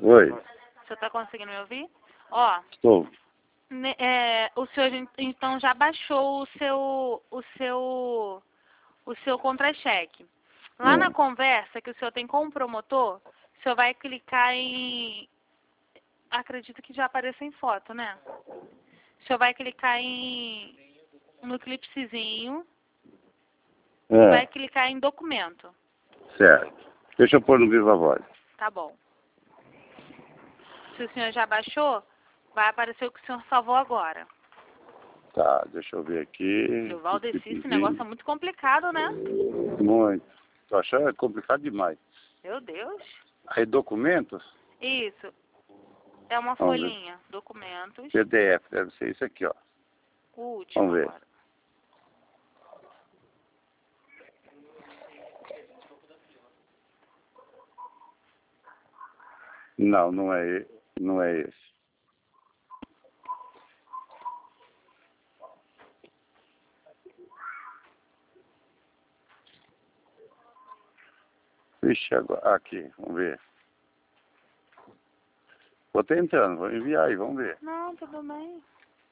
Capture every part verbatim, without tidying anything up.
Oi. O senhor está conseguindo me ouvir? Ó, Estou. ne- é, o senhor en- então já baixou o seu, o seu, o seu contra-cheque. Lá na Hum. conversa que o senhor tem com o promotor, o senhor vai clicar em... Acredito que já apareça em foto, né? O senhor vai clicar em... no clipezinho e vai É, clicar em documento. certo. Deixa eu pôr no Viva Voz. Tá bom. Se o senhor já baixou, vai aparecer o que o senhor salvou agora. Tá, deixa eu ver aqui. Seu Valdeci, esse negócio é muito complicado, né? Muito. Tô achando complicado demais. Meu Deus. Aí, documentos? Isso. É uma Vamos ver. folhinha. Documentos. P D F, deve ser isso aqui, ó. O último Vamos ver. agora. Não, não é, e- não é esse. Vixe, agora, aqui, vamos ver. Vou tentando, vou enviar aí, vamos ver. Não, tudo bem.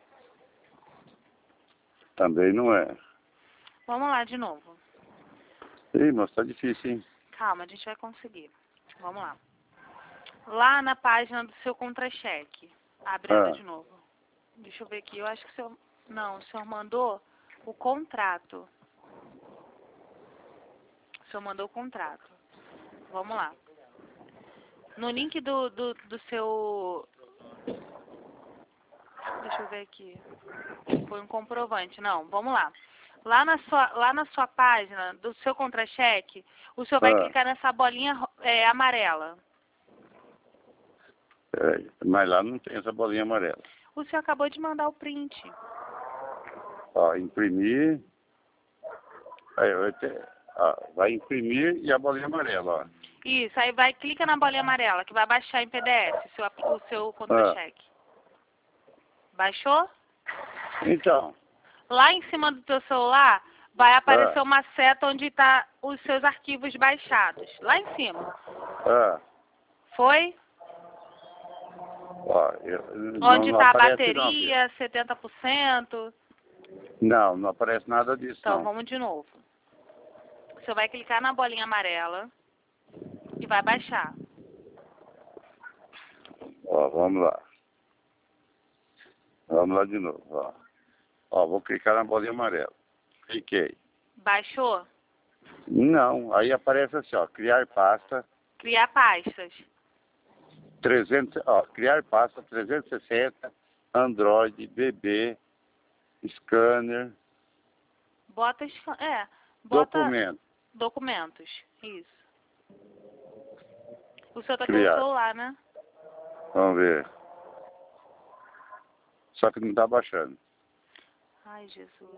Também não é. Vamos lá de novo. Ih, mas tá difícil, hein? Calma, a gente vai conseguir. Vamos lá. Lá na página do seu contra-cheque. Abre ela Ah, de novo. Deixa eu ver aqui. Eu acho que o senhor... Não, o senhor mandou o contrato. O senhor mandou o contrato. Vamos lá. No link do, do, do seu... Deixa eu ver aqui. Foi um comprovante. Não, vamos lá. Lá na sua, lá na sua página do seu contra-cheque, o senhor vai ah. clicar nessa bolinha ro- é, amarela. Peraí, mas lá não tem essa bolinha amarela. O senhor acabou de mandar o print. Ó, imprimir. Aí, vai, ter, ó, vai imprimir e a bolinha amarela, ó. Isso, aí vai, clica na bolinha amarela, que vai baixar em P D F o seu, apli- o seu contra-cheque. Baixou? Então, Lá em cima do teu celular, vai aparecer ah, uma seta onde está os seus arquivos baixados. Lá em cima. ah, Foi? ó, eu, não, Onde não está a aparece não, filho. bateria, setenta por cento. Não, não aparece nada disso Então, não. vamos de novo. Você vai clicar na bolinha amarela e vai baixar. Ó, vamos lá. Vamos lá de novo, ó. Ó, vou clicar na bolinha amarela. Cliquei. Baixou? Não, aí aparece assim, ó, criar pasta, Criar pastas. trezentos, ó, criar pasta trezentos e sessenta, Android, B B, scanner, Bota, esca- é, bota documento, documentos. Isso. O seu tá pelo criar. celular, né? Vamos ver. Só que não tá baixando. Ai, Jesus.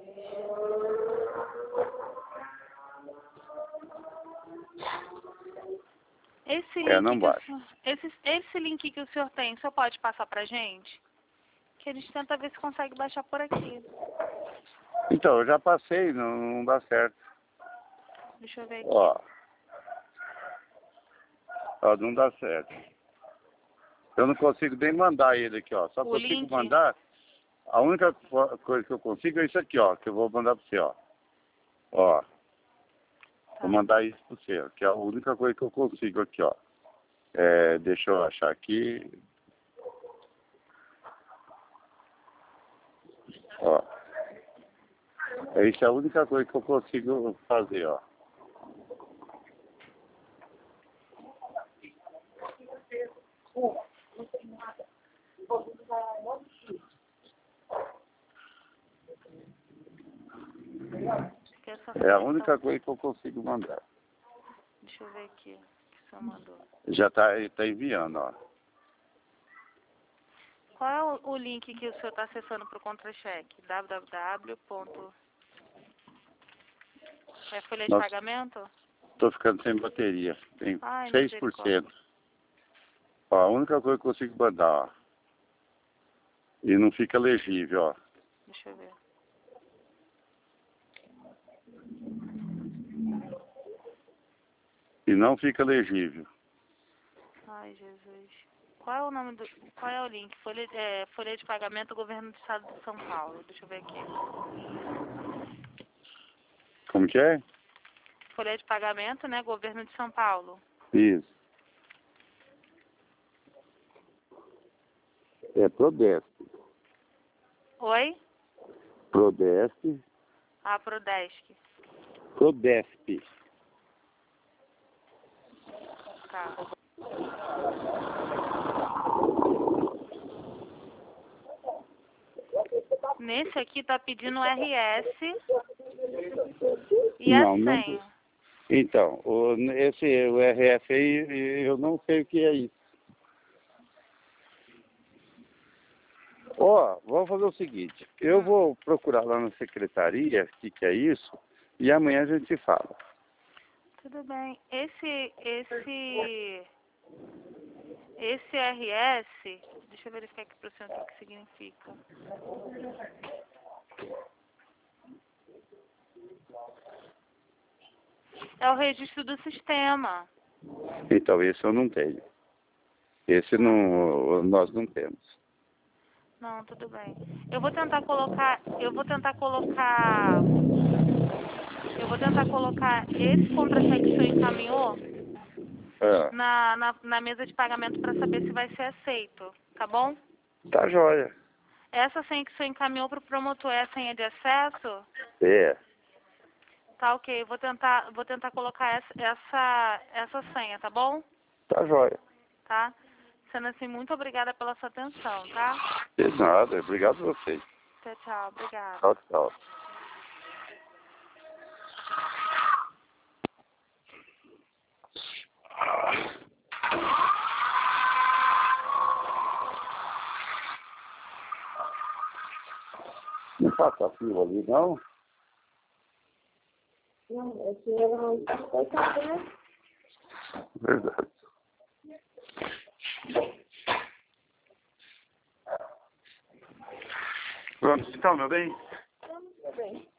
Esse link, É, não que o baixa. senhor, esse, esse link que o senhor tem, o senhor pode passar pra gente? Que a gente tenta ver se consegue baixar por aqui. Então, eu já passei, não, não dá certo. Deixa eu ver aqui. Ó. Ó, não dá certo. Eu não consigo nem mandar ele aqui, ó. Só O consigo link? mandar. A única co- coisa que eu consigo é isso aqui, ó. Que eu vou mandar pra você, ó. Ó. Tá. Vou mandar isso pra você, ó, que é a única coisa que eu consigo aqui, ó. É, deixa eu achar aqui. Ó. É, isso é a única coisa que eu consigo fazer, ó. Que essa É a foto- única coisa que eu consigo mandar. Deixa eu ver aqui. O que o senhor mandou? Já tá, tá enviando, ó. Qual é o, o link que o senhor está acessando para o contra-cheque? www. É folha de Nossa. pagamento? Tô ficando sem bateria. Tem Ai, seis por cento. Ó, a única coisa que eu consigo mandar, ó. E não fica legível, ó. Deixa eu ver. E não fica legível. Ai, Jesus. Qual é o nome do... Qual é o link? Folha, é, folha de pagamento, Governo do Estado de São Paulo. Deixa eu ver aqui. Como que é? Folha de pagamento, né? Governo de São Paulo. Isso. É Prodesp. Oi? Prodesp. Ah, Prodesc. Prodesp. Tá. Nesse aqui tá pedindo o R S e Não, a não. senha. Então, o, esse o R F aí, eu não sei o que é isso. Ó, vamos fazer o seguinte, eu vou procurar lá na secretaria o que, que é isso, e amanhã a gente se fala. Tudo bem. Esse, esse, esse R S, deixa eu verificar aqui para o senhor o que que significa. É o registro do sistema. Então, esse eu não tenho. Esse não, nós não temos. Não, tudo bem. Eu vou tentar colocar, eu vou tentar colocar, eu vou tentar colocar esse contra-cheque que o senhor encaminhou Ah, na, na, na mesa de pagamento para saber se vai ser aceito, tá bom? tá joia. Essa senha que o senhor encaminhou para o promotor é a senha de acesso? É, Tá, ok. Vou tentar, vou tentar colocar essa, essa, essa senha, tá bom? tá joia. Tá? Sendo assim, muito obrigada pela sua atenção, tá? De nada, obrigado a vocês. Tchau, tchau. Obrigada. Tchau, tchau. Não passa fila ali, não? Não, esse dinheiro não foi saber. Verdade. Pronto, então, meu bem? Tudo bem.